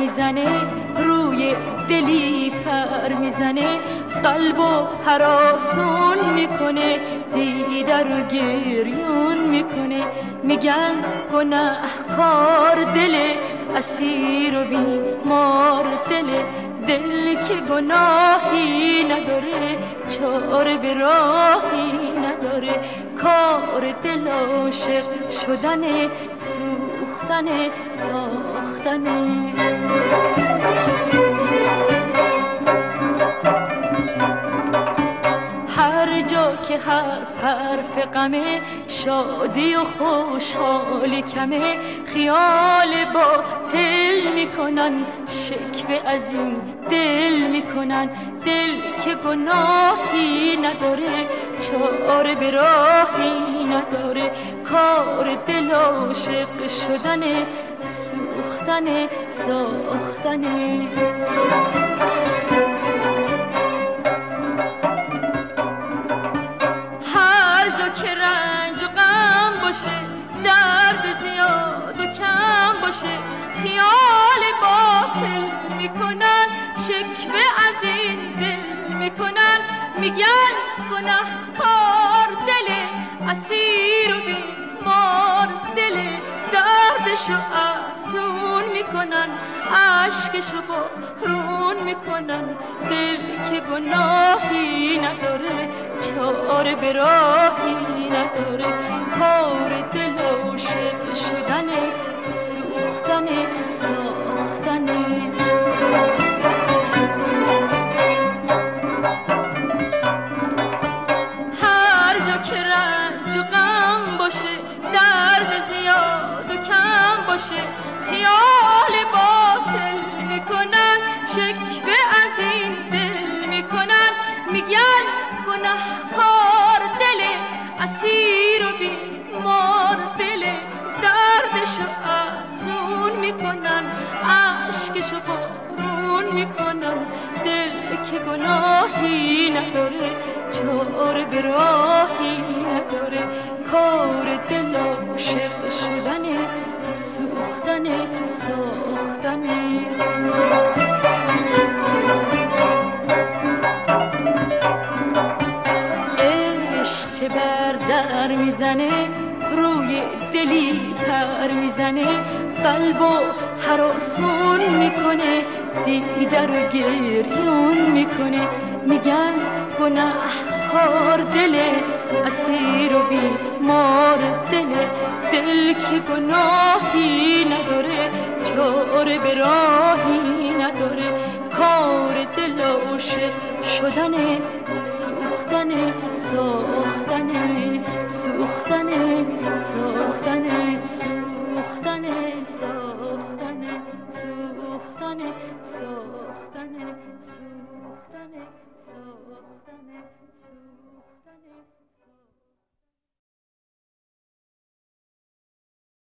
میزنه، روی دلی پر میزنه، قلبو هراسون میکنه، دیده رو گریون میکنه. میگن گناهکار دل، اسیر و بیمار دل، دل که گناهی نداره، چاره به راهی نداره. کار دل عاشق شدنه، سوختنه، ساختنه. هر جا که حرف غمه، شادی و خوشحالی کمه، خیال باطل میکنن، شکوه از این دل میکنن. دل که گناهی نداره، چاره به راهی نداره. کار دل عاشق شدنه، سوختنه، ساختنه. که رنج و غم باشه، درد زیاد و کم باشه، خیال باطل میکنن، شکوه از این دل میکنن. میگن گناهکار دل، اسیر و بیمار دل، دردشو افزون میکنن، عشقشو بارون میکنن. دل که گناهی نداره، چاره به راهی نداره. کار دل عاشق شدنه، سوختنه، ساختنه. هر جا که رنج و غم باشه، درد زیاد و کم باشه، خیال باطل میکنن، شکوه از این دل میکنن. میگن گناهکار دل، اسیر و بیمار دل، دردشو افزون میکنن، عشقشو بارون میکنن. دل که گناهی نداره، چاره به راهی نداره. کار دل عاشق شدنه، سوختنه، ساختنه. عشق بر در میزنه، روی دلی پر میزنه، قلبو هراسون میکنه، دیده رو گریون میکنه. میگن گناهکار دل، اسیر و بیمار دل، دل که گناهی نداره، چاره به راهی نداره. کار دل عاشق شدنه، سوختنه، ساختنه، سوختنه، ساختنه، سوختنه، ساختنه، سوختنه، ساختنه، سوختنه، ساختنه، سوختنه.